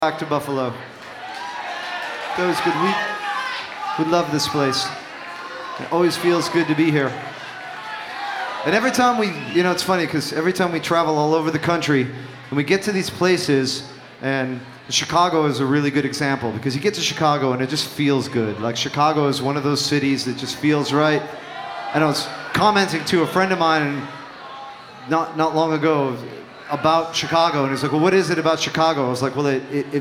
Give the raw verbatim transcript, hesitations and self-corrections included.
Back to Buffalo. That was good. We, we love this place. It always feels good to be here. And every time we, you know, it's funny because every time we travel all over the country and we get to these places, and Chicago is a really good example because you get to Chicago and it just feels good. Like Chicago is one of those cities that just feels right. And I was commenting to a friend of mine and not not long ago about Chicago, and he's like, well, what is it about Chicago? I was like, well, it, it, it